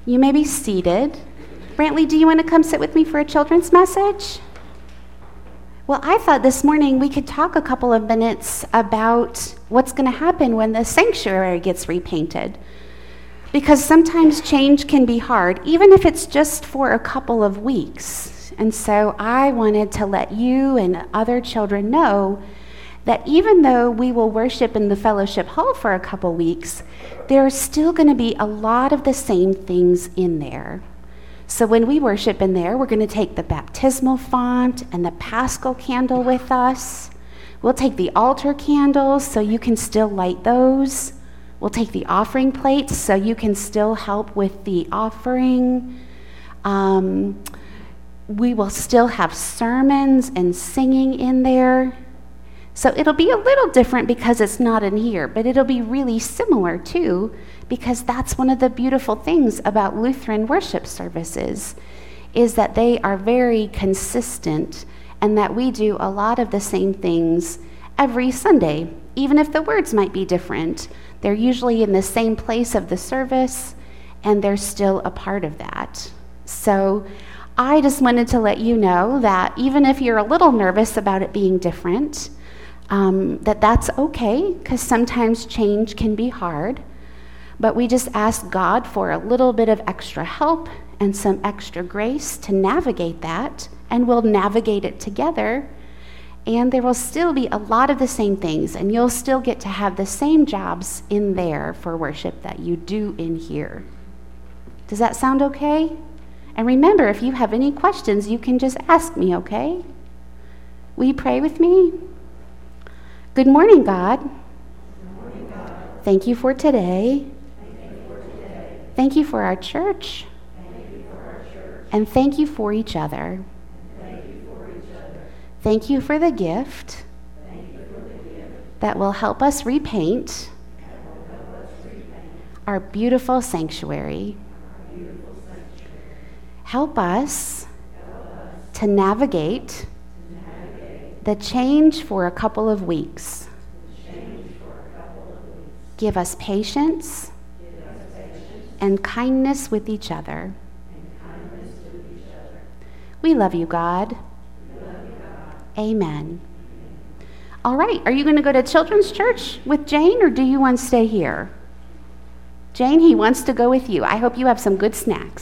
You may be seated. Brantley, do you want to come sit with me for a children's message? Well, I thought this morning we could talk a couple of minutes about what's going to happen when the sanctuary gets repainted. Because sometimes change can be hard, even if it's just for a couple of weeks. And so I wanted to let you and other children know that even though we will worship in the fellowship hall for a couple weeks, there's still going to be a lot of the same things in there. So when we worship in there, we're going to take the baptismal font and the Paschal candle with us. We'll take the altar candles so you can still light those. We'll take the offering plates so you can still help with the offering. We will still have sermons and singing in there. So it'll be a little different because it's not in here, but it'll be really similar too, because that's one of the beautiful things about Lutheran worship services, is that they are very consistent and that we do a lot of the same things every Sunday. Even if the words might be different, they're usually in the same place of the service and they're still a part of that. So I just wanted to let you know that even if you're a little nervous about it being different, that's okay, because sometimes change can be hard. But we just ask God for a little bit of extra help and some extra grace to navigate that, and we'll navigate it together. And there will still be a lot of the same things, and you'll still get to have the same jobs in there for worship that you do in here. Does that sound okay? And remember, if you have any questions, you can just ask me, okay? Will you pray with me? Good morning, God. Good morning, God. Thank you for today. Thank you for our church. And thank you for each other. Thank you for the gift that will help us repaint our beautiful sanctuary. Help us to navigate the change for a couple of weeks. Give us patience and kindness with each other. We love you, God. Amen. All right, are you going to go to children's church with Jane, or do you want to stay here? Jane, he wants to go with you. I hope you have some good snacks.